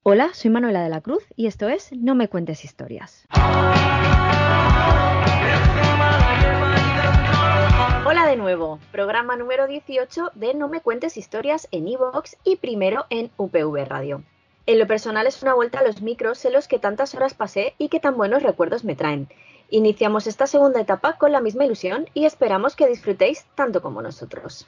Hola, soy Manuela de la Cruz y esto es No me cuentes historias. Hola de nuevo, programa número 18 de No me cuentes historias en iVoox y primero en UPV Radio. En lo personal es una vuelta a los micros en los que tantas horas pasé y que tan buenos recuerdos me traen. Iniciamos esta segunda etapa con la misma ilusión y esperamos que disfrutéis tanto como nosotros.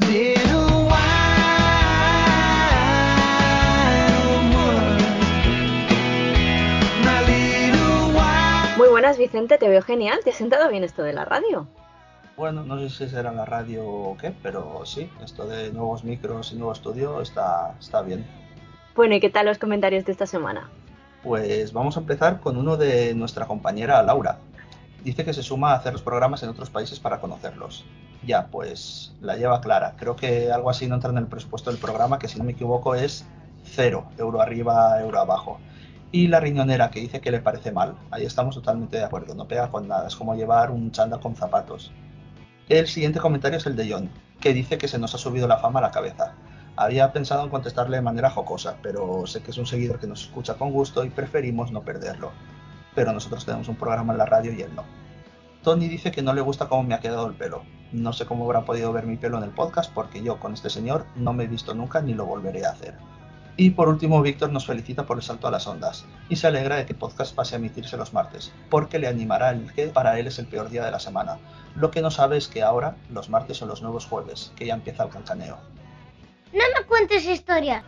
Muy buenas, Vicente, te veo genial. ¿Te has sentado bien esto de la radio? Bueno, no sé si será la radio o qué, pero sí, esto de nuevos micros y nuevo estudio está bien. Bueno, ¿y qué tal los comentarios de esta semana? Pues vamos a empezar con uno de nuestra compañera Laura. Dice que se suma a hacer los programas en otros países para conocerlos. Ya, pues la lleva clara. Creo que algo así no entra en el presupuesto del programa, que si no me equivoco es 0, euro arriba, euro abajo. Y la riñonera, que dice que le parece mal. Ahí estamos totalmente de acuerdo, no pega con nada, es como llevar un chándal con zapatos. El siguiente comentario es el de John, que dice que se nos ha subido la fama a la cabeza. Había pensado en contestarle de manera jocosa, pero sé que es un seguidor que nos escucha con gusto y preferimos no perderlo. Pero nosotros tenemos un programa en la radio y él no. Tony dice que no le gusta cómo me ha quedado el pelo. No sé cómo habrá podido ver mi pelo en el podcast porque yo con este señor no me he visto nunca ni lo volveré a hacer. Y por último, Víctor nos felicita por el salto a las ondas y se alegra de que el podcast pase a emitirse los martes, porque le animará el que para él es el peor día de la semana. Lo que no sabe es que ahora los martes son los nuevos jueves, que ya empieza el cancaneo. ¡No me cuentes historias!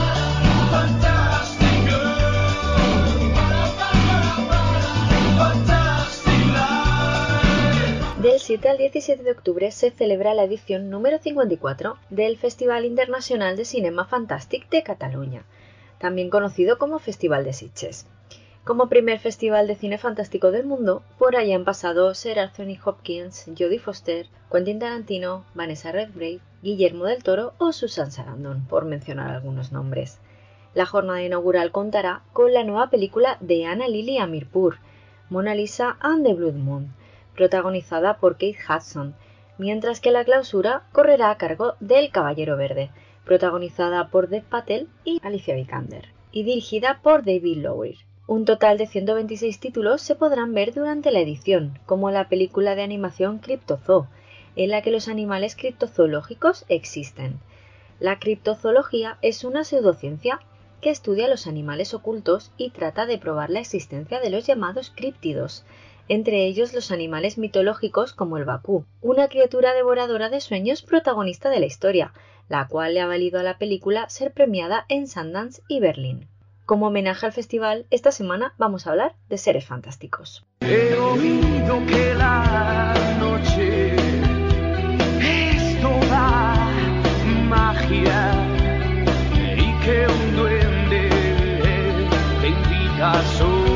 Del 7 al 17 de octubre se celebra la edición número 54 del Festival Internacional de Cinema Fantàstic de Cataluña, también conocido como Festival de Sitges. Como primer festival de cine fantástico del mundo, por allá han pasado Sir Anthony Hopkins, Jodie Foster, Quentin Tarantino, Vanessa Redgrave, Guillermo del Toro o Susan Sarandon, por mencionar algunos nombres. La jornada inaugural contará con la nueva película de Anna Lily Amirpour, Mona Lisa and the Blood Moon, protagonizada por Kate Hudson, mientras que la clausura correrá a cargo del Caballero Verde, protagonizada por Dev Patel y Alicia Vikander, y dirigida por David Lowery. Un total de 126 títulos se podrán ver durante la edición, como la película de animación Cryptozoa, en la que los animales criptozoológicos existen. La criptozoología es una pseudociencia que estudia los animales ocultos y trata de probar la existencia de los llamados críptidos, entre ellos los animales mitológicos como el Bakú, una criatura devoradora de sueños protagonista de la historia, la cual le ha valido a la película ser premiada en Sundance y Berlín. Como homenaje al festival, esta semana vamos a hablar de seres fantásticos. He oído que la noche es toda magia y que un duende te invita a soñar.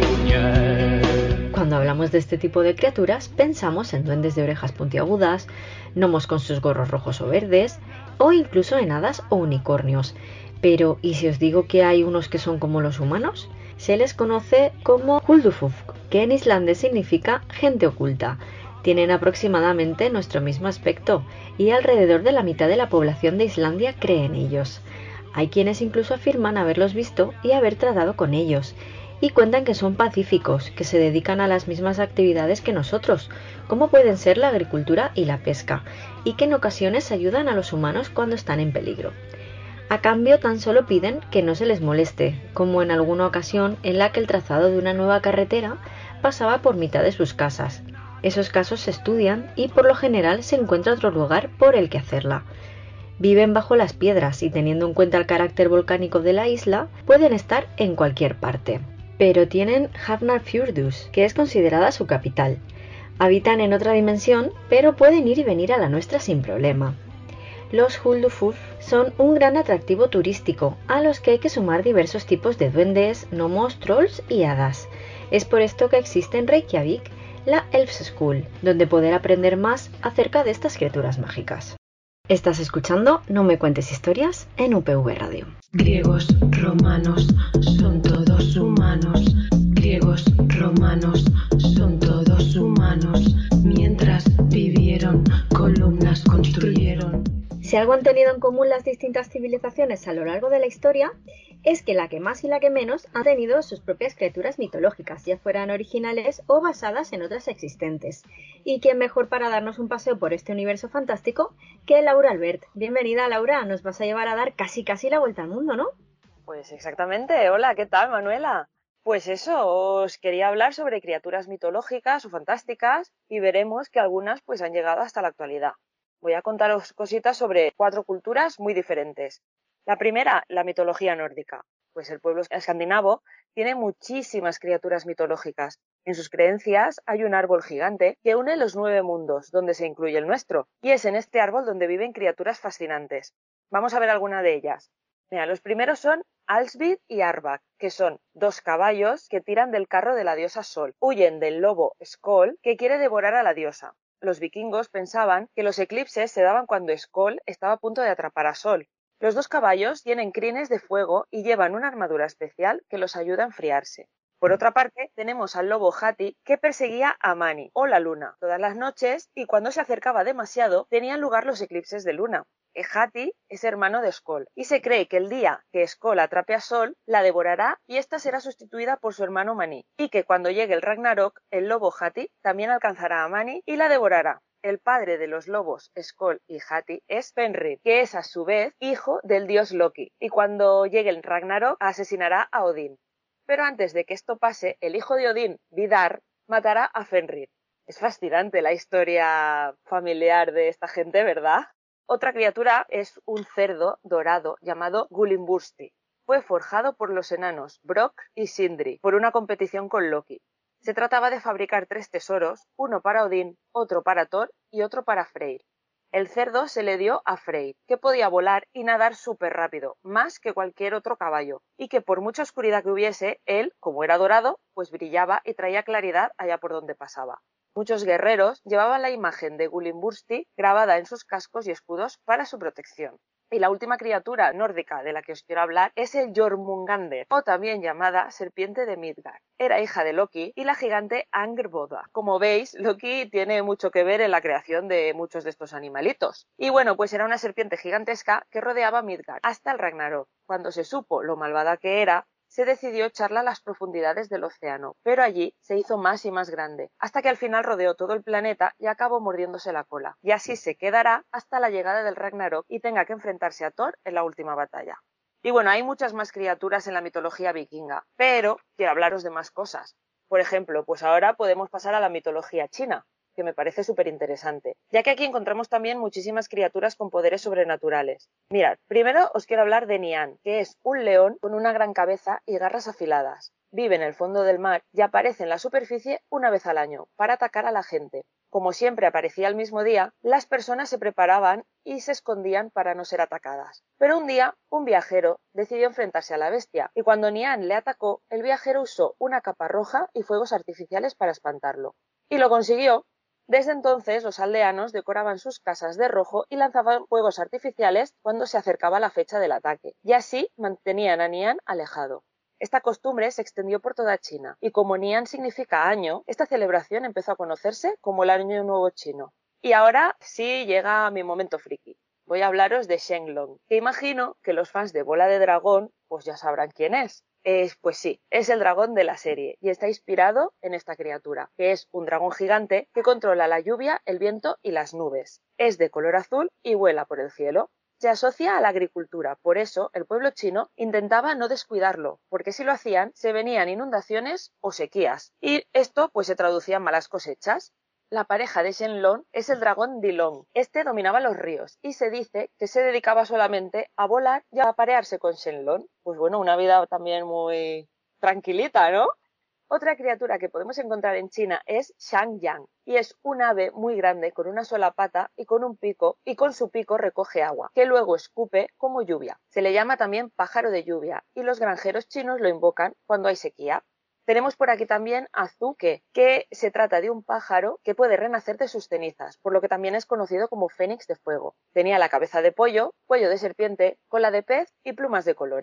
Cuando hablamos de este tipo de criaturas, pensamos en duendes de orejas puntiagudas, gnomos con sus gorros rojos o verdes, o incluso en hadas o unicornios. Pero, ¿y si os digo que hay unos que son como los humanos? Se les conoce como Huldufólk, que en islandés significa gente oculta. Tienen aproximadamente nuestro mismo aspecto, y alrededor de la mitad de la población de Islandia cree en ellos. Hay quienes incluso afirman haberlos visto y haber tratado con ellos, y cuentan que son pacíficos, que se dedican a las mismas actividades que nosotros, como pueden ser la agricultura y la pesca, y que en ocasiones ayudan a los humanos cuando están en peligro. A cambio, tan solo piden que no se les moleste, como en alguna ocasión en la que el trazado de una nueva carretera pasaba por mitad de sus casas. Esos casos se estudian y por lo general se encuentra otro lugar por el que hacerla. Viven bajo las piedras y teniendo en cuenta el carácter volcánico de la isla, pueden estar en cualquier parte. Pero tienen Hafnarfjörður, que es considerada su capital. Habitan en otra dimensión, pero pueden ir y venir a la nuestra sin problema. Los Huldufólk son un gran atractivo turístico, a los que hay que sumar diversos tipos de duendes, gnomos, trolls y hadas. Es por esto que existe en Reykjavik la Elf School, donde poder aprender más acerca de estas criaturas mágicas. Estás escuchando No me cuentes historias en UPV Radio. Griegos, romanos, son todos humanos. Griegos, romanos, son todos humanos. Mientras vivieron, columnas construyeron. Si algo han tenido en común las distintas civilizaciones a lo largo de la historia, es que la que más y la que menos han tenido sus propias criaturas mitológicas, ya fueran originales o basadas en otras existentes. Y quién mejor para darnos un paseo por este universo fantástico que Laura Albert. Bienvenida, Laura, nos vas a llevar a dar casi la vuelta al mundo, ¿no? Pues exactamente. Hola, ¿qué tal, Manuela? Pues eso, os quería hablar sobre criaturas mitológicas o fantásticas y veremos que algunas pues han llegado hasta la actualidad. Voy a contaros cositas sobre 4 culturas muy diferentes. La primera, la mitología nórdica. Pues el pueblo escandinavo tiene muchísimas criaturas mitológicas. En sus creencias hay un árbol gigante que une los 9 mundos, donde se incluye el nuestro, y es en este árbol donde viven criaturas fascinantes. Vamos a ver alguna de ellas. Mira, los primeros son Alsvid y Arbak, que son 2 caballos que tiran del carro de la diosa Sol. Huyen del lobo Skoll, que quiere devorar a la diosa. Los vikingos pensaban que los eclipses se daban cuando Skoll estaba a punto de atrapar a Sol. Los 2 caballos tienen crines de fuego y llevan una armadura especial que los ayuda a enfriarse. Por otra parte, tenemos al lobo Hati, que perseguía a Mani, o la luna, todas las noches, y cuando se acercaba demasiado tenían lugar los eclipses de luna. Hati es hermano de Skoll y se cree que el día que Skoll atrape a Sol, la devorará y ésta será sustituida por su hermano Mani, y que cuando llegue el Ragnarok, el lobo Hati también alcanzará a Mani y la devorará. El padre de los lobos Skoll y Hati es Fenrir, que es a su vez hijo del dios Loki, y cuando llegue el Ragnarok asesinará a Odín. Pero antes de que esto pase, el hijo de Odín, Vidar, matará a Fenrir. Es fascinante la historia familiar de esta gente, ¿verdad? Otra criatura es un cerdo dorado llamado Gullinbursti. Fue forjado por los enanos Brok y Sindri por una competición con Loki. Se trataba de fabricar 3 tesoros, uno para Odín, otro para Thor y otro para Freyr. El cerdo se le dio a Freyr, que podía volar y nadar súper rápido, más que cualquier otro caballo, y que por mucha oscuridad que hubiese, él, como era dorado, pues brillaba y traía claridad allá por donde pasaba. Muchos guerreros llevaban la imagen de Gullinbursti grabada en sus cascos y escudos para su protección. Y la última criatura nórdica de la que os quiero hablar es el Jormungandr, o también llamada serpiente de Midgard. Era hija de Loki y la gigante Angrboda. Como veis, Loki tiene mucho que ver en la creación de muchos de estos animalitos. Y bueno, pues era una serpiente gigantesca que rodeaba Midgard hasta el Ragnarok. Cuando se supo lo malvada que era, se decidió echarla a las profundidades del océano, pero allí se hizo más y más grande, hasta que al final rodeó todo el planeta y acabó mordiéndose la cola. Y así se quedará hasta la llegada del Ragnarok y tenga que enfrentarse a Thor en la última batalla. Y bueno, hay muchas más criaturas en la mitología vikinga, pero quiero hablaros de más cosas. Por ejemplo, pues ahora podemos pasar a la mitología china, que me parece súper interesante, ya que aquí encontramos también muchísimas criaturas con poderes sobrenaturales. Mirad, primero os quiero hablar de Nian, que es un león con una gran cabeza y garras afiladas. Vive en el fondo del mar y aparece en la superficie una vez al año, para atacar a la gente. Como siempre aparecía el mismo día, las personas se preparaban y se escondían para no ser atacadas. Pero un día, un viajero decidió enfrentarse a la bestia, y cuando Nian le atacó, el viajero usó una capa roja y fuegos artificiales para espantarlo. Y lo consiguió. Desde entonces, los aldeanos decoraban sus casas de rojo y lanzaban fuegos artificiales cuando se acercaba la fecha del ataque, y así mantenían a Nian alejado. Esta costumbre se extendió por toda China, y como Nian significa año, esta celebración empezó a conocerse como el Año Nuevo Chino. Y ahora sí llega mi momento friki. Voy a hablaros de Shenlong, que imagino que los fans de Bola de Dragón pues ya sabrán quién es. Pues sí, es el dragón de la serie y está inspirado en esta criatura, que es un dragón gigante que controla la lluvia, el viento y las nubes. Es de color azul y vuela por el cielo. Se asocia a la agricultura, por eso el pueblo chino intentaba no descuidarlo, porque si lo hacían se venían inundaciones o sequías, y esto pues se traducía en malas cosechas. La pareja de Shenlong es el dragón Dilong. Este dominaba los ríos y se dice que se dedicaba solamente a volar y a aparearse con Shenlong. Pues bueno, una vida también muy tranquilita, ¿no? Otra criatura que podemos encontrar en China es Shangyang y es un ave muy grande con una sola pata y con un pico, y con su pico recoge agua, que luego escupe como lluvia. Se le llama también pájaro de lluvia y los granjeros chinos lo invocan cuando hay sequía. Tenemos por aquí también a Zuke, que se trata de un pájaro que puede renacer de sus cenizas, por lo que también es conocido como fénix de fuego. Tenía la cabeza de pollo, cuello de serpiente, cola de pez y plumas de colores.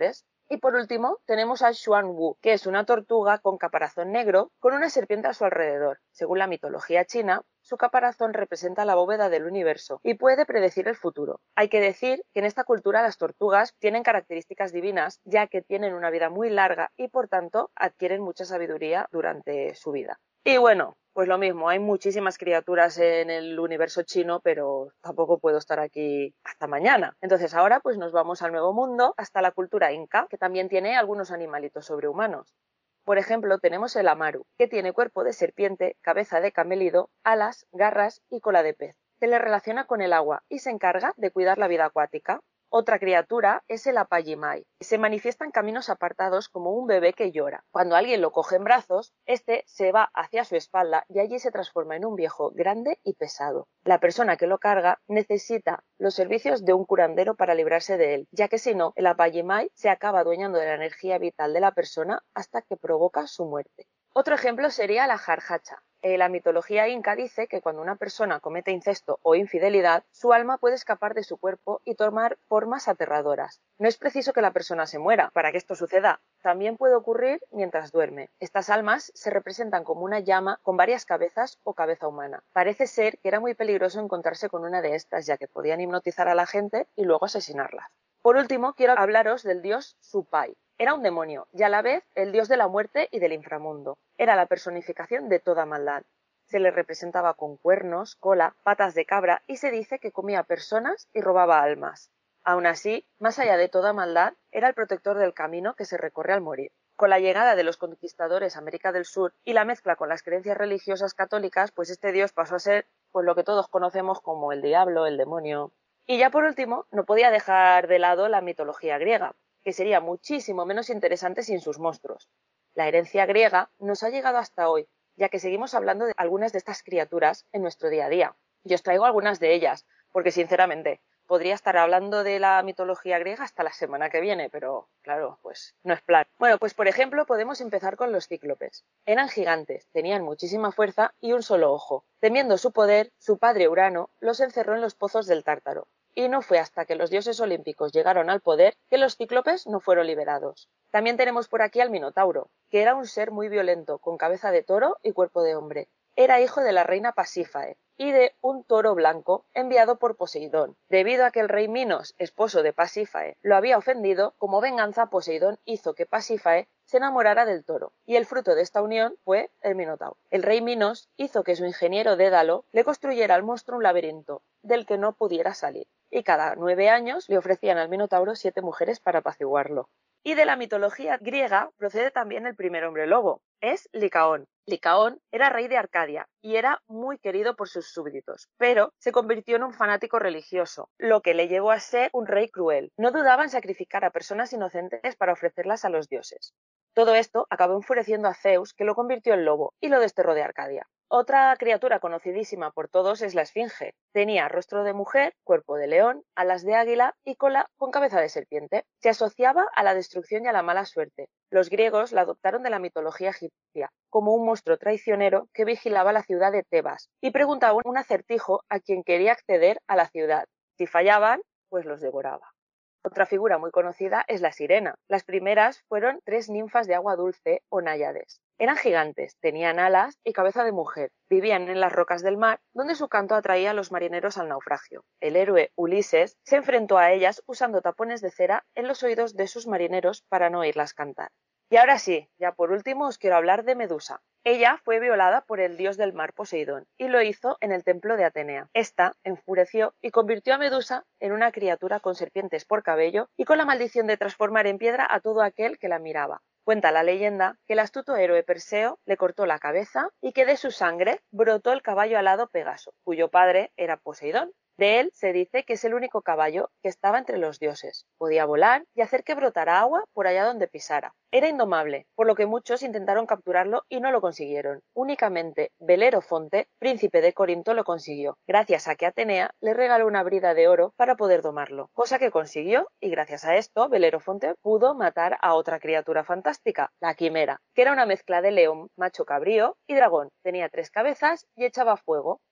Y por último tenemos a Xuan Wu, que es una tortuga con caparazón negro con una serpiente a su alrededor. Según la mitología china, su caparazón representa la bóveda del universo y puede predecir el futuro. Hay que decir que en esta cultura las tortugas tienen características divinas, ya que tienen una vida muy larga y por tanto adquieren mucha sabiduría durante su vida. Y bueno, pues lo mismo, hay muchísimas criaturas en el universo chino, pero tampoco puedo estar aquí hasta mañana. Entonces ahora pues nos vamos al Nuevo Mundo, hasta la cultura inca, que también tiene algunos animalitos sobrehumanos. Por ejemplo, tenemos el amaru, que tiene cuerpo de serpiente, cabeza de camélido, alas, garras y cola de pez. Se le relaciona con el agua y se encarga de cuidar la vida acuática. Otra criatura es el apayimay. Se manifiesta en caminos apartados como un bebé que llora. Cuando alguien lo coge en brazos, este se va hacia su espalda y allí se transforma en un viejo grande y pesado. La persona que lo carga necesita los servicios de un curandero para librarse de él, ya que si no, el apayimay se acaba adueñando de la energía vital de la persona hasta que provoca su muerte. Otro ejemplo sería la jarjacha. La mitología inca dice que cuando una persona comete incesto o infidelidad, su alma puede escapar de su cuerpo y tomar formas aterradoras. No es preciso que la persona se muera para que esto suceda. También puede ocurrir mientras duerme. Estas almas se representan como una llama con varias cabezas o cabeza humana. Parece ser que era muy peligroso encontrarse con una de estas, ya que podían hipnotizar a la gente y luego asesinarlas. Por último, quiero hablaros del dios Supai. Era un demonio y a la vez el dios de la muerte y del inframundo. Era la personificación de toda maldad. Se le representaba con cuernos, cola, patas de cabra y se dice que comía personas y robaba almas. Aún así, más allá de toda maldad, era el protector del camino que se recorre al morir. Con la llegada de los conquistadores a América del Sur y la mezcla con las creencias religiosas católicas, pues este dios pasó a ser pues lo que todos conocemos como el diablo, el demonio. Y ya por último, no podía dejar de lado la mitología griega, que sería muchísimo menos interesante sin sus monstruos. La herencia griega nos ha llegado hasta hoy, ya que seguimos hablando de algunas de estas criaturas en nuestro día a día. Y os traigo algunas de ellas, porque sinceramente podría estar hablando de la mitología griega hasta la semana que viene, pero claro, pues no es plan. Bueno, pues por ejemplo podemos empezar con los cíclopes. Eran gigantes, tenían muchísima fuerza y un solo ojo. Temiendo su poder, su padre Urano los encerró en los pozos del Tártaro. Y no fue hasta que los dioses olímpicos llegaron al poder que los cíclopes no fueron liberados. También tenemos por aquí al Minotauro, que era un ser muy violento, con cabeza de toro y cuerpo de hombre. Era hijo de la reina Pasífae y de un toro blanco enviado por Poseidón. Debido a que el rey Minos, esposo de Pasífae, lo había ofendido, como venganza Poseidón hizo que Pasífae se enamorara del toro, y el fruto de esta unión fue el Minotauro. El rey Minos hizo que su ingeniero Dédalo le construyera al monstruo un laberinto, del que no pudiera salir, y cada 9 años le ofrecían al Minotauro 7 mujeres para apaciguarlo. Y de la mitología griega procede también el primer hombre lobo, es Licaón. Licaón era rey de Arcadia y era muy querido por sus súbditos, pero se convirtió en un fanático religioso, lo que le llevó a ser un rey cruel. No dudaba en sacrificar a personas inocentes para ofrecerlas a los dioses. Todo esto acabó enfureciendo a Zeus, que lo convirtió en lobo y lo desterró de Arcadia. Otra criatura conocidísima por todos es la esfinge. Tenía rostro de mujer, cuerpo de león, alas de águila y cola con cabeza de serpiente. Se asociaba a la destrucción y a la mala suerte. Los griegos la adoptaron de la mitología egipcia, como un monstruo traicionero que vigilaba la ciudad de Tebas y preguntaba un acertijo a quien quería acceder a la ciudad. Si fallaban, pues los devoraba. Otra figura muy conocida es la sirena. Las primeras fueron 3 ninfas de agua dulce o náyades. Eran gigantes, tenían alas y cabeza de mujer. Vivían en las rocas del mar, donde su canto atraía a los marineros al naufragio. El héroe Ulises se enfrentó a ellas usando tapones de cera en los oídos de sus marineros para no oírlas cantar. Y ahora sí, ya por último os quiero hablar de Medusa. Ella fue violada por el dios del mar Poseidón y lo hizo en el templo de Atenea. Esta enfureció y convirtió a Medusa en una criatura con serpientes por cabello y con la maldición de transformar en piedra a todo aquel que la miraba. Cuenta la leyenda que el astuto héroe Perseo le cortó la cabeza y que de su sangre brotó el caballo alado Pegaso, cuyo padre era Poseidón. De él se dice que es el único caballo que estaba entre los dioses. Podía volar y hacer que brotara agua por allá donde pisara. Era indomable, por lo que muchos intentaron capturarlo y no lo consiguieron. Únicamente Belerofonte, príncipe de Corinto, lo consiguió, gracias a que Atenea le regaló una brida de oro para poder domarlo, cosa que consiguió, y gracias a esto Belerofonte pudo matar a otra criatura fantástica, la quimera, que era una mezcla de león, macho cabrío y dragón. Tenía 3 cabezas y echaba fuego.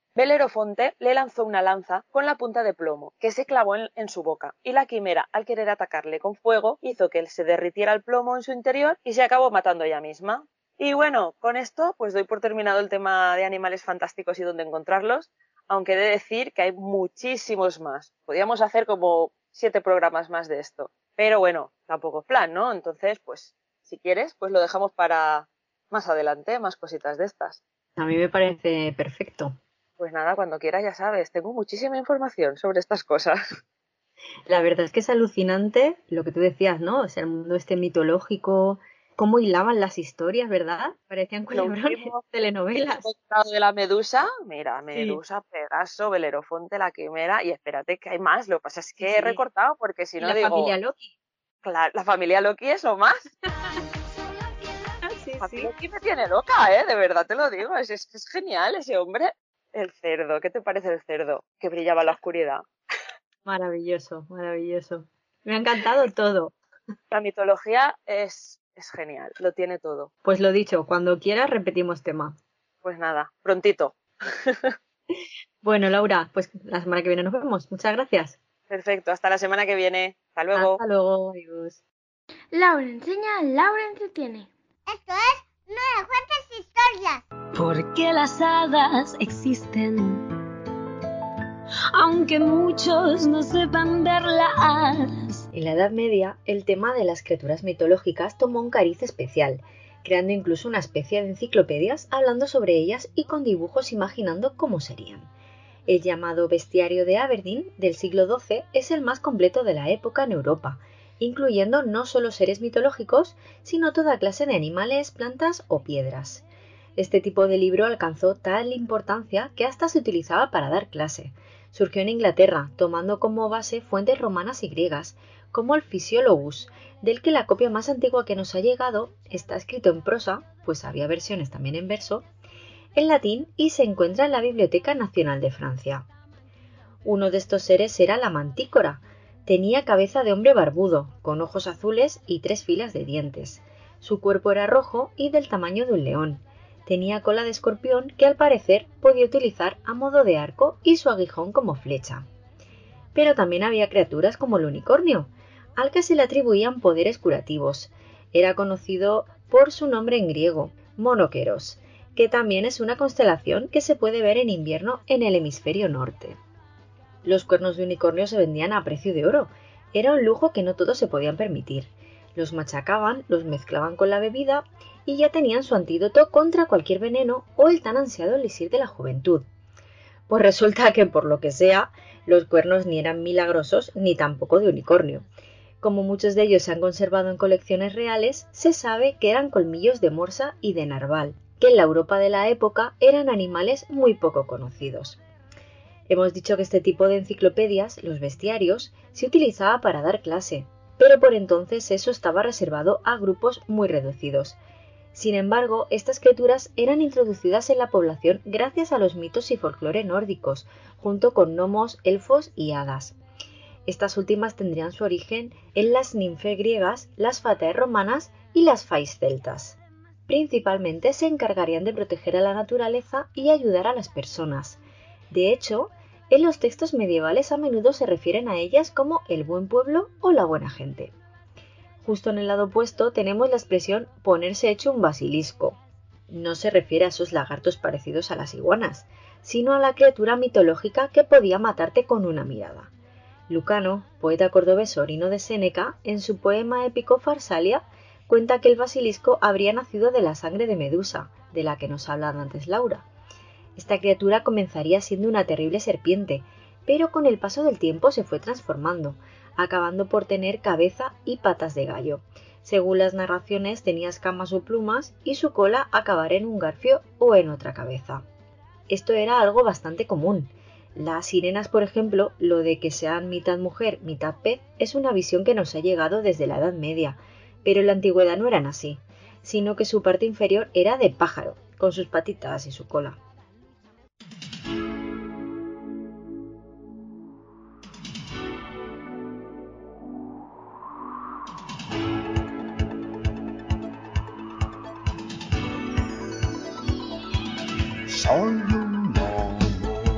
Belerofonte le lanzó una lanza con la punta de plomo, que se clavó en su boca, y la quimera, al querer atacarle con fuego, hizo que se derritiera el plomo en su interior y se acabó matando ella misma. Y bueno, con esto pues doy por terminado el tema de animales fantásticos y dónde encontrarlos, aunque he de decir que hay muchísimos más. Podríamos hacer como 7 programas más de esto. Pero bueno, tampoco es plan, ¿no? Entonces, pues, si quieres, pues lo dejamos para más adelante, más cositas de estas. A mí me parece perfecto. Pues nada, cuando quieras ya sabes, tengo muchísima información sobre estas cosas. La verdad es que es alucinante lo que tú decías, ¿no? O sea, el mundo este mitológico, cómo hilaban las historias, ¿verdad? Parecían culebrones, telenovelas. De la Medusa, mira, Medusa, sí. Pegaso, Belerofonte, la Quimera, y espérate que hay más, lo que pasa es que sí. He recortado porque si no la digo... La familia Loki. Claro, la familia Loki es lo más. Sí, sí. Loki me tiene loca, de verdad te lo digo, es genial ese hombre. El cerdo, ¿qué te parece el cerdo? Que brillaba en la oscuridad. Maravilloso, maravilloso. Me ha encantado todo. La mitología es genial, lo tiene todo. Pues lo dicho, cuando quieras repetimos tema. Pues nada, prontito. Bueno, Laura, pues la semana que viene nos vemos. Muchas gracias. Perfecto, hasta la semana que viene. Hasta luego. Hasta luego, adiós. Laura enseña, Laura entretiene. Esto es No me cuentes historias. Porque las hadas existen, aunque muchos no sepan verlas. En la Edad Media, el tema de las criaturas mitológicas tomó un cariz especial, creando incluso una especie de enciclopedias hablando sobre ellas y con dibujos imaginando cómo serían. El llamado Bestiario de Aberdeen del siglo XII es el más completo de la época en Europa, incluyendo no solo seres mitológicos, sino toda clase de animales, plantas o piedras. Este tipo de libro alcanzó tal importancia que hasta se utilizaba para dar clase. Surgió en Inglaterra, tomando como base fuentes romanas y griegas, como el Physiologus, del que la copia más antigua que nos ha llegado está escrito en prosa, pues había versiones también en verso, en latín y se encuentra en la Biblioteca Nacional de Francia. Uno de estos seres era la mantícora. Tenía cabeza de hombre barbudo, con ojos azules y 3 filas de dientes. Su cuerpo era rojo y del tamaño de un león. Tenía cola de escorpión que al parecer podía utilizar a modo de arco y su aguijón como flecha. Pero también había criaturas como el unicornio, al que se le atribuían poderes curativos. Era conocido por su nombre en griego, Monokeros, que también es una constelación que se puede ver en invierno en el hemisferio norte. Los cuernos de unicornio se vendían a precio de oro. Era un lujo que no todos se podían permitir. Los machacaban, los mezclaban con la bebida y ya tenían su antídoto contra cualquier veneno o el tan ansiado elixir de la juventud. Pues resulta que, por lo que sea, los cuernos ni eran milagrosos ni tampoco de unicornio. Como muchos de ellos se han conservado en colecciones reales, se sabe que eran colmillos de morsa y de narval, que en la Europa de la época eran animales muy poco conocidos. Hemos dicho que este tipo de enciclopedias, los bestiarios, se utilizaba para dar clase, pero por entonces eso estaba reservado a grupos muy reducidos. Sin embargo, estas criaturas eran introducidas en la población gracias a los mitos y folclore nórdicos, junto con gnomos, elfos y hadas. Estas últimas tendrían su origen en las ninfe griegas, las fatae romanas y las fais celtas. Principalmente se encargarían de proteger a la naturaleza y ayudar a las personas. De hecho, en los textos medievales a menudo se refieren a ellas como el buen pueblo o la buena gente. Justo en el lado opuesto tenemos la expresión ponerse hecho un basilisco. No se refiere a esos lagartos parecidos a las iguanas, sino a la criatura mitológica que podía matarte con una mirada. Lucano, poeta cordobés sobrino de Séneca, en su poema épico Farsalia, cuenta que el basilisco habría nacido de la sangre de Medusa, de la que nos ha hablado antes Laura. Esta criatura comenzaría siendo una terrible serpiente, pero con el paso del tiempo se fue transformando, acabando por tener cabeza y patas de gallo. Según las narraciones tenía escamas o plumas y su cola acabaría en un garfio o en otra cabeza. Esto era algo bastante común. Las sirenas, por ejemplo, lo de que sean mitad mujer, mitad pez, es una visión que nos ha llegado desde la Edad Media, pero en la antigüedad no eran así, sino que su parte inferior era de pájaro, con sus patitas y su cola. Soy un lobo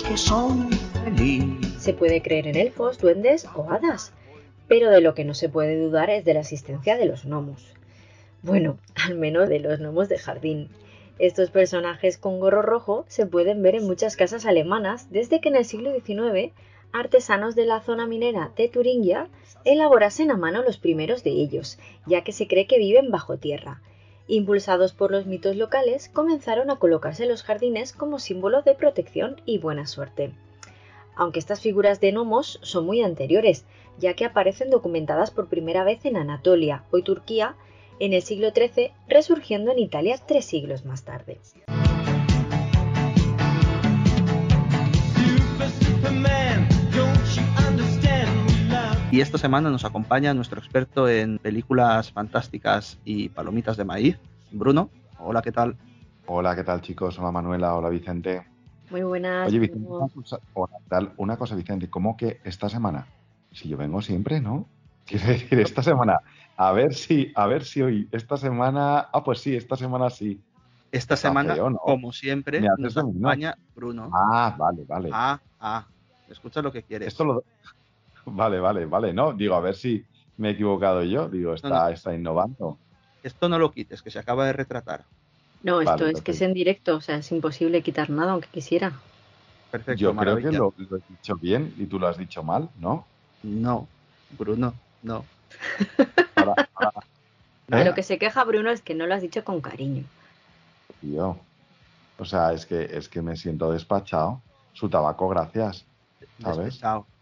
que soy feliz. Se puede creer en elfos, duendes o hadas, pero de lo que no se puede dudar es de la existencia de los gnomos. Bueno, al menos de los gnomos de jardín. Estos personajes con gorro rojo se pueden ver en muchas casas alemanas desde que en el siglo XIX artesanos de la zona minera de Turingia elaborasen a mano los primeros de ellos, ya que se cree que viven bajo tierra. Impulsados por los mitos locales, comenzaron a colocarse en los jardines como símbolo de protección y buena suerte. Aunque estas figuras de gnomos son muy anteriores, ya que aparecen documentadas por primera vez en Anatolia, hoy Turquía, en el siglo XIII, resurgiendo en Italia 3 siglos más tarde. Y esta semana nos acompaña nuestro experto en películas fantásticas y palomitas de maíz, Bruno. Hola, ¿qué tal? Hola, ¿qué tal, chicos? Hola, Manuela. Hola, Vicente. Muy buenas. Oye, Vicente, una cosa, Vicente, ¿cómo que esta semana? Si yo vengo siempre, ¿no? Quiero decir, esta semana, a ver si hoy, esta semana, pues sí, esta semana sí. Esta semana, feo, ¿no? como siempre, nos acompaña Bruno. Vale. Escucha lo que quieres. Vale, no, digo, a ver si me he equivocado yo, digo, está innovando. Esto no lo quites, que se acaba de retratar. No, esto es que es en directo, o sea, es imposible quitar nada, aunque quisiera. Perfecto, yo maravilla. creo que lo he dicho bien y tú lo has dicho mal, ¿no? No, Bruno, no. De lo que se queja Bruno es que no lo has dicho con cariño. Tío, o sea, es que me siento despachado. Su tabaco, gracias, ¿sabes?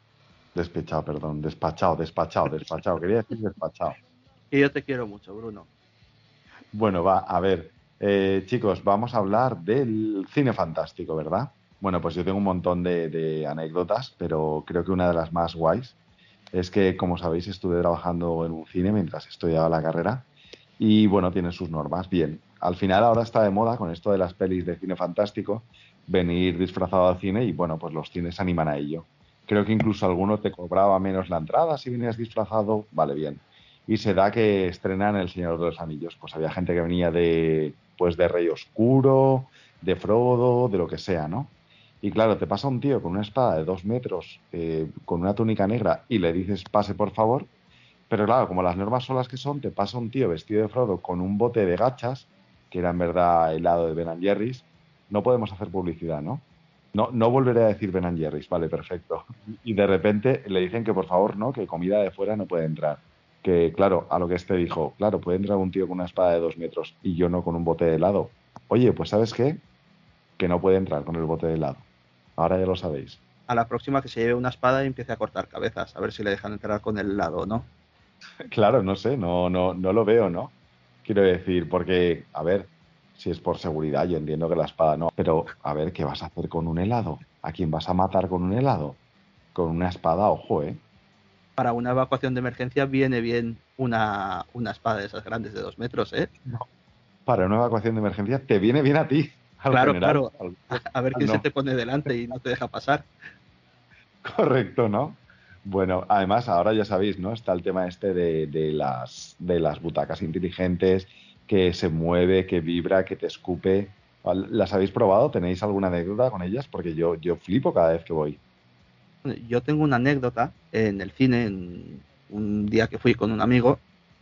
Despachado. Quería decir despachado. Y yo te quiero mucho, Bruno. Bueno, va, a ver. Chicos, vamos a hablar del cine fantástico, ¿verdad? Bueno, pues yo tengo un montón de anécdotas, pero creo que una de las más guays es que, como sabéis, estuve trabajando en un cine mientras estudiaba la carrera y, bueno, tiene sus normas. Bien, al final ahora está de moda con esto de las pelis de cine fantástico venir disfrazado al cine y, bueno, pues los cines se animan a ello. Creo que incluso alguno te cobraba menos la entrada si venías disfrazado. Vale, bien. Y se da que estrenan El Señor de los Anillos. Pues había gente que venía de Rey Oscuro, de Frodo, de lo que sea, ¿no? Y claro, te pasa un tío con una espada de 2 metros, con una túnica negra, y le dices pase por favor. Pero claro, como las normas son las que son, te pasa un tío vestido de Frodo con un bote de gachas, que era en verdad helado de Ben & Jerry's. No podemos hacer publicidad, ¿no? No volveré a decir Ben & Jerry's, vale, perfecto. Y de repente le dicen que por favor, ¿no? Que comida de fuera no puede entrar. Que claro, a lo que este dijo, claro, puede entrar un tío con una espada de 2 metros y yo no con un bote de helado. Oye, pues ¿sabes qué? Que no puede entrar con el bote de helado. Ahora ya lo sabéis. A la próxima que se lleve una espada y empiece a cortar cabezas, a ver si le dejan entrar con el helado o no. Claro, no sé, no lo veo, ¿no? Quiero decir, porque, a ver, si es por seguridad, yo entiendo que la espada no. Pero, a ver, ¿qué vas a hacer con un helado? ¿A quién vas a matar con un helado? Con una espada, ojo, ¿eh? Para una evacuación de emergencia viene bien una espada de esas grandes de 2 metros, ¿eh? No. Para una evacuación de emergencia te viene bien a ti. Claro. A ver quién se te pone delante y no te deja pasar. Correcto, ¿no? Bueno, además, ahora ya sabéis, ¿no? Está el tema este de las butacas inteligentes, que se mueve, que vibra, que te escupe. ¿Las habéis probado? ¿Tenéis alguna anécdota con ellas? Porque yo flipo cada vez que voy. Yo tengo una anécdota en el cine, en un día que fui con un amigo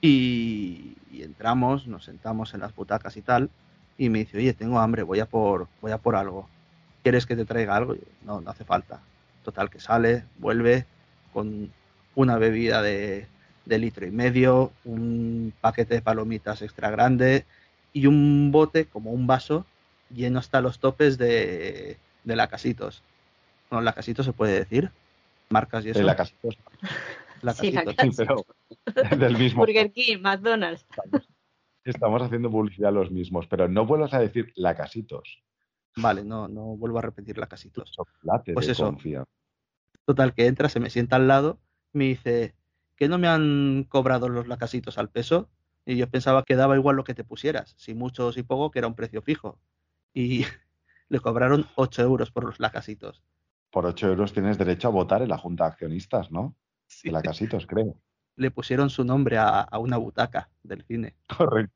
y entramos, nos sentamos en las butacas y tal, y me dice, oye, tengo hambre, voy a por algo. ¿Quieres que te traiga algo? Y yo, no hace falta. Total, que sale, vuelve con una bebida de 1,5 litros, un paquete de palomitas extra grande y un bote, como un vaso, lleno hasta los topes de Lacasitos. No, Lacasitos se puede decir. Marcas y eso. Lacasitos. Sí, sí, pero del mismo. Burger King, McDonald's. Estamos haciendo publicidad los mismos, pero no vuelvas a decir Lacasitos. Vale, no vuelvo a repetir Lacasitos. Chocolate pues de eso. confianza. Total, que entra, se me sienta al lado, me dice, ¿que no me han cobrado los Lacasitos al peso? Y yo pensaba que daba igual lo que te pusieras, si mucho o si poco, que era un precio fijo. Y le cobraron 8 euros por los Lacasitos. Por 8 euros tienes derecho a votar en la Junta de Accionistas, ¿no? Sí. De Lacasitos, creo. Le pusieron su nombre a una butaca del cine. Correcto.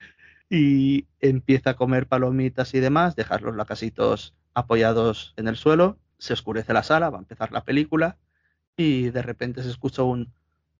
Y empieza a comer palomitas y demás, dejar los Lacasitos apoyados en el suelo, se oscurece la sala, va a empezar la película y de repente se escucha un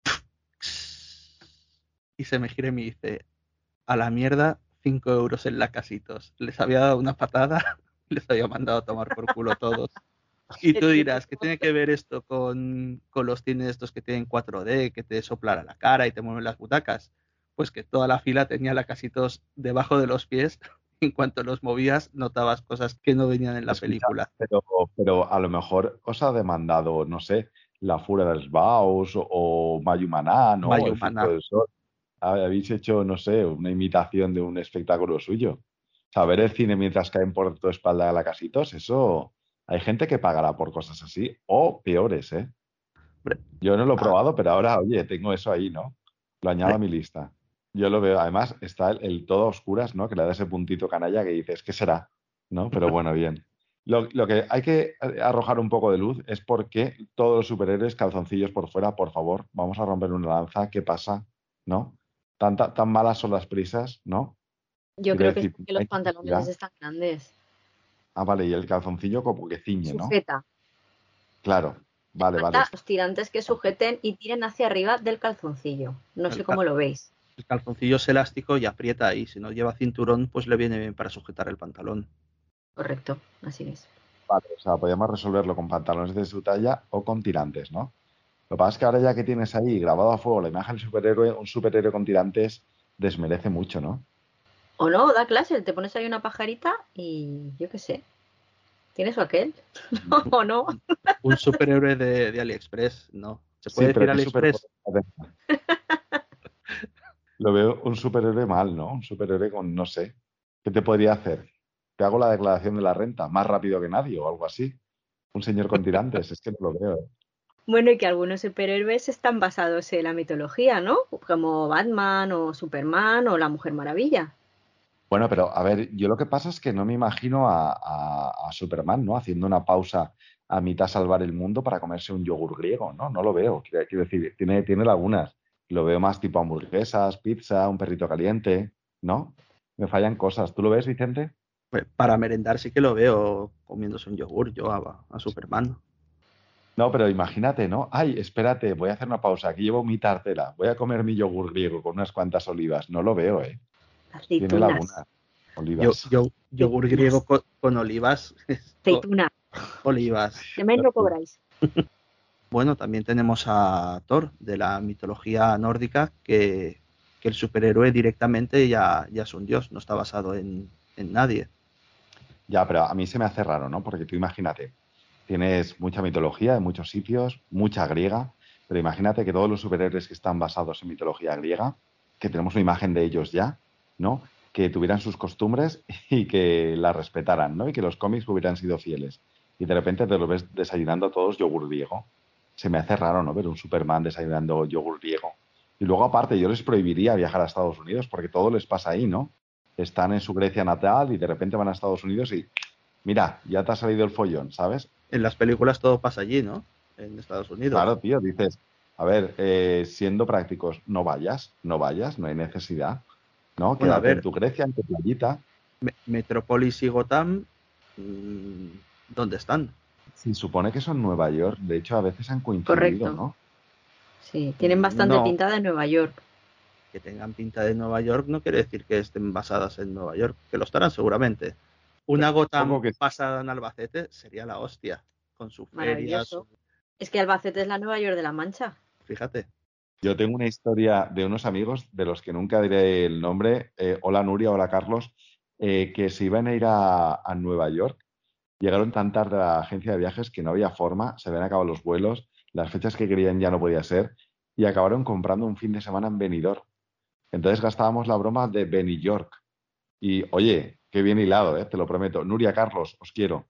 y se me gira y me dice, a la mierda, 5 euros en la Casitos. Les había dado una patada, les había mandado a tomar por culo todos. Y tú dirás, ¿qué tiene que ver esto con los cines estos que tienen 4D, que te soplan a la cara y te mueven las butacas? Pues que toda la fila tenía la Casitos debajo de los pies. En cuanto los movías, notabas cosas que no venían en la película. Pero a lo mejor os ha demandado, no sé, La Furia dels Baus o Mayumaná, ¿no? El Mayumaná. Circo del Sol. Habéis hecho, no sé, una imitación de un espectáculo suyo. Saber el cine mientras caen por tu espalda a la Casitos, eso... Hay gente que pagará por cosas así, o peores, ¿eh? Hombre, Yo no lo he probado, pero ahora, oye, tengo eso ahí, ¿no? Lo añado a mi lista. Yo lo veo. Además, está el todo a oscuras, ¿no? Que le da ese puntito canalla que dices, ¿qué será? ¿No? Pero bueno, bien. Lo que hay que arrojar un poco de luz es por qué todos los superhéroes calzoncillos por fuera, por favor, vamos a romper una lanza. ¿Qué pasa? ¿No? Tan malas son las prisas, ¿no? Yo Quiero creo que es decir, porque los hay pantalones necesidad. están grandes. Ah, vale, y el calzoncillo como que ciñe, ¿no? Sujeta. Claro, vale. Falta los tirantes que sujeten y tiren hacia arriba del calzoncillo. No sé cómo lo veis. El calzoncillo es elástico y aprieta ahí. Si no lleva cinturón, pues le viene bien para sujetar el pantalón. Correcto, así es. Vale, o sea, podríamos resolverlo con pantalones de su talla o con tirantes, ¿no? Lo que pasa es que ahora ya que tienes ahí grabado a fuego la imagen del superhéroe, un superhéroe con tirantes desmerece mucho, ¿no? O no, da clase, te pones ahí una pajarita y yo qué sé. ¿Tienes o aquel? No, o no. Un superhéroe de AliExpress, no. ¿Se puede Sí, pero decir ¿qué AliExpress? Lo veo un superhéroe mal, ¿no? Un superhéroe con, no sé, ¿qué te podría hacer? Te hago la declaración de la renta más rápido que nadie o algo así. Un señor con tirantes, es que no lo veo. Bueno, y que algunos superhéroes están basados en la mitología, ¿no? Como Batman o Superman o la Mujer Maravilla. Bueno, pero a ver, yo lo que pasa es que no me imagino a Superman, ¿no? Haciendo una pausa a mitad salvar el mundo para comerse un yogur griego, ¿no? No lo veo. Quiero decir, tiene lagunas. Lo veo más tipo hamburguesas, pizza, un perrito caliente, ¿no? Me fallan cosas. ¿Tú lo ves, Vicente? Pues para merendar sí que lo veo comiéndose un yogur yo a Superman. No, pero imagínate, ¿no? Ay, espérate, voy a hacer una pausa. Aquí llevo mi tartera. Voy a comer mi yogur griego con unas cuantas olivas. No lo veo, ¿eh? Tiene Aceitunas. lagunas. Olivas. Yogur griego con olivas. Aceituna. Olivas. Que menos lo cobráis. Bueno, también tenemos a Thor, de la mitología nórdica, que el superhéroe directamente ya es un dios, no está basado en nadie. Ya, pero a mí se me hace raro, ¿no? Porque tú imagínate, tienes mucha mitología en muchos sitios, mucha griega, pero imagínate que todos los superhéroes que están basados en mitología griega, que tenemos una imagen de ellos ya, ¿no? Que tuvieran sus costumbres y que las respetaran, ¿no? Y que los cómics hubieran sido fieles. Y de repente te lo ves desayunando a todos yogur griego. Se me hace raro, ¿no? Ver un Superman desayunando yogur griego. Y luego, aparte, yo les prohibiría viajar a Estados Unidos porque todo les pasa ahí, ¿no? Están en su Grecia natal y de repente van a Estados Unidos y, mira, ya te ha salido el follón, ¿sabes? En las películas todo pasa allí, ¿no? En Estados Unidos. Claro, tío, dices, a ver, siendo prácticos, no vayas, no hay necesidad, ¿no? Bueno, Quédate a ver, en tu Grecia, en tu playita. Metrópolis y Gotham, ¿dónde están? Se supone que son Nueva York, de hecho a veces han coincidido, Correcto. ¿no? Sí, tienen bastante No. pinta de Nueva York. Que tengan pinta de Nueva York no quiere decir que estén basadas en Nueva York, que lo estarán seguramente. Una Gotham Supongo que sí. basada en Albacete sería la hostia, con su feria, Maravilloso. Es que Albacete es la Nueva York de la Mancha. fíjate. Yo tengo una historia de unos amigos de los que nunca diré el nombre, hola Nuria, hola Carlos, que se iban a ir a Nueva York. Llegaron tan tarde a la agencia de viajes que no había forma, se habían acabado los vuelos, las fechas que querían ya no podía ser y acabaron comprando un fin de semana en Benidorm. Entonces gastábamos la broma de Benny York. Y oye, qué bien hilado, te lo prometo. Nuria, Carlos, os quiero.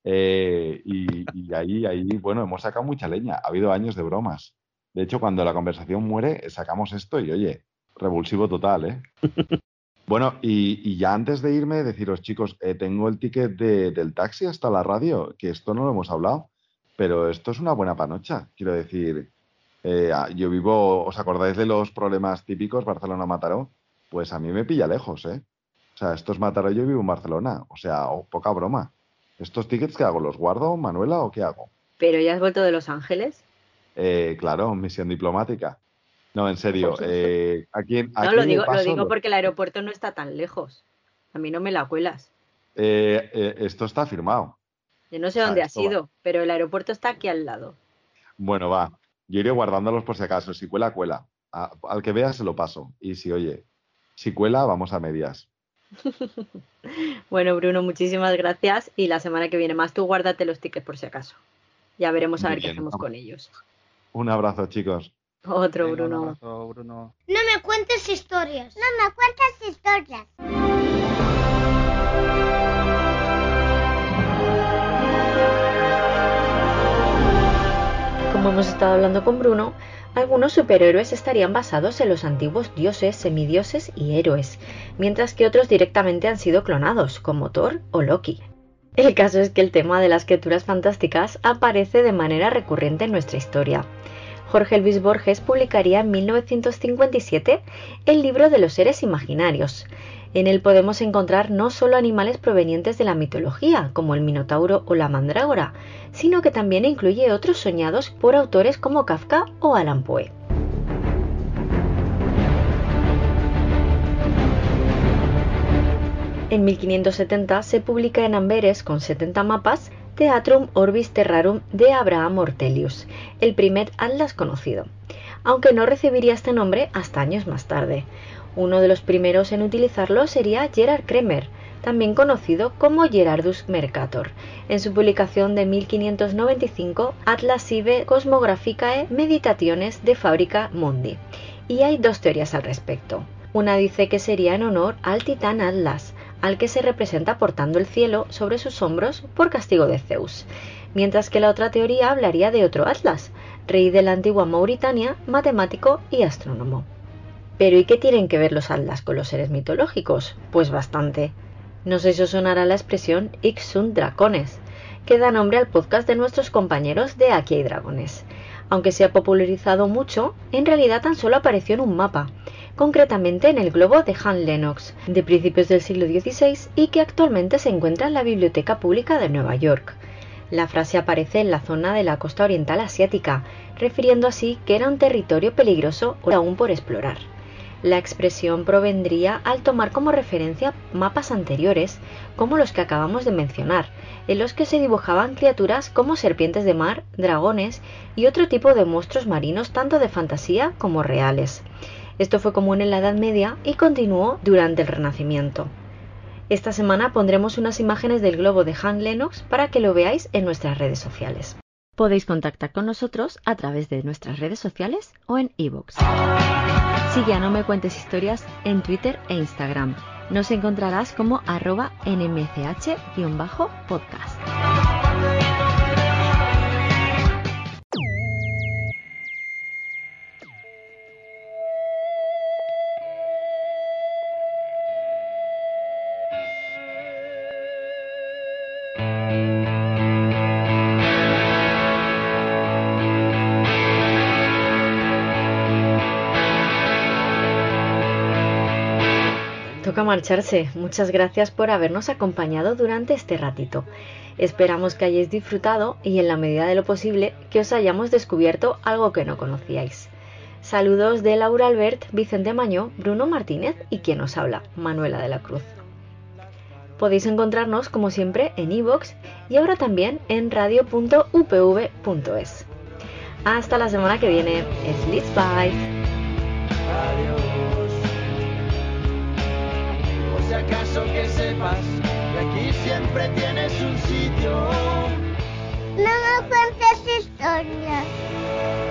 Y ahí, bueno, hemos sacado mucha leña. Ha habido años de bromas. De hecho, cuando la conversación muere, sacamos esto y oye, revulsivo total, ¿eh? Bueno, y ya antes de irme, deciros, chicos, tengo el ticket del taxi hasta la radio, que esto no lo hemos hablado, pero esto es una buena panocha. Quiero decir, yo vivo, ¿os acordáis de los problemas típicos Barcelona-Mataró? Pues a mí me pilla lejos, ¿eh? O sea, esto es Mataró, yo vivo en Barcelona, o sea, poca broma. ¿Estos tickets qué hago? ¿Los guardo, Manuela, o qué hago? ¿Pero ya has vuelto de Los Ángeles? Claro, misión diplomática. No, en serio. ¿A quién No, lo le paso digo los- porque el aeropuerto no está tan lejos. A mí no me la cuelas. Esto está firmado. Yo no sé O sea, dónde ha esto va. sido, pero el aeropuerto está aquí al lado. Bueno, va. Yo iré guardándolos por si acaso. Si cuela, cuela. Al que vea se lo paso. Y si cuela, vamos a medias. Bueno, Bruno, muchísimas gracias. Y la semana que viene más, tú guárdate los tickets por si acaso. Ya veremos a Muy ver qué bien. hacemos con ellos. Un abrazo, chicos. Otro, Venga, un Bruno. abrazo, Bruno. No me cuentes historias. No me cuentes historias. Como hemos estado hablando con Bruno, algunos superhéroes estarían basados en los antiguos dioses, semidioses y héroes, mientras que otros directamente han sido clonados, como Thor o Loki. El caso es que el tema de las criaturas fantásticas aparece de manera recurrente en nuestra historia. Jorge Luis Borges publicaría en 1957 el libro de los seres imaginarios. En él podemos encontrar no solo animales provenientes de la mitología, como el Minotauro o la Mandrágora, sino que también incluye otros soñados por autores como Kafka o Allan Poe. En 1570 se publica en Amberes, con 70 mapas, Theatrum Orbis Terrarum de Abraham Ortelius, el primer atlas conocido, aunque no recibiría este nombre hasta años más tarde. Uno de los primeros en utilizarlo sería Gerard Kremer, también conocido como Gerardus Mercator, en su publicación de 1595 Atlas Sive Cosmographicae Meditationes de Fabrica Mundi. Y hay dos teorías al respecto. Una dice que sería en honor al titán Atlas, al que se representa portando el cielo sobre sus hombros por castigo de Zeus, mientras que la otra teoría hablaría de otro Atlas, rey de la antigua Mauritania, matemático y astrónomo. ¿Pero y qué tienen que ver los Atlas con los seres mitológicos? Pues bastante. No sé si os sonará la expresión Ix sunt dracones, que da nombre al podcast de nuestros compañeros de Aquí hay dragones. Aunque se ha popularizado mucho, en realidad tan solo apareció en un mapa, concretamente en el globo de Han Lennox, de principios del siglo XVI y que actualmente se encuentra en la Biblioteca Pública de Nueva York. La frase aparece en la zona de la costa oriental asiática, refiriendo así que era un territorio peligroso aún por explorar. La expresión provendría al tomar como referencia mapas anteriores, como los que acabamos de mencionar, en los que se dibujaban criaturas como serpientes de mar, dragones y otro tipo de monstruos marinos tanto de fantasía como reales. Esto fue común en la Edad Media y continuó durante el Renacimiento. Esta semana pondremos unas imágenes del globo de Han Lennox para que lo veáis en nuestras redes sociales. Podéis contactar con nosotros a través de nuestras redes sociales o en iVoox. Sigue a No Me Cuentes Historias en Twitter e Instagram. Nos encontrarás como @nmch_podcast. Toca marcharse. Muchas gracias por habernos acompañado durante este ratito. Esperamos que hayáis disfrutado y en la medida de lo posible que os hayamos descubierto algo que no conocíais. Saludos de Laura Albert, Vicente Mañó, Bruno Martínez y quien os habla, Manuela de la Cruz. Podéis encontrarnos como siempre en iVoox y ahora también en radio.upv.es. Hasta la semana que viene. Sleep bye. Adiós. Por si acaso que sepas que aquí siempre tienes un sitio. No me cuentes historias.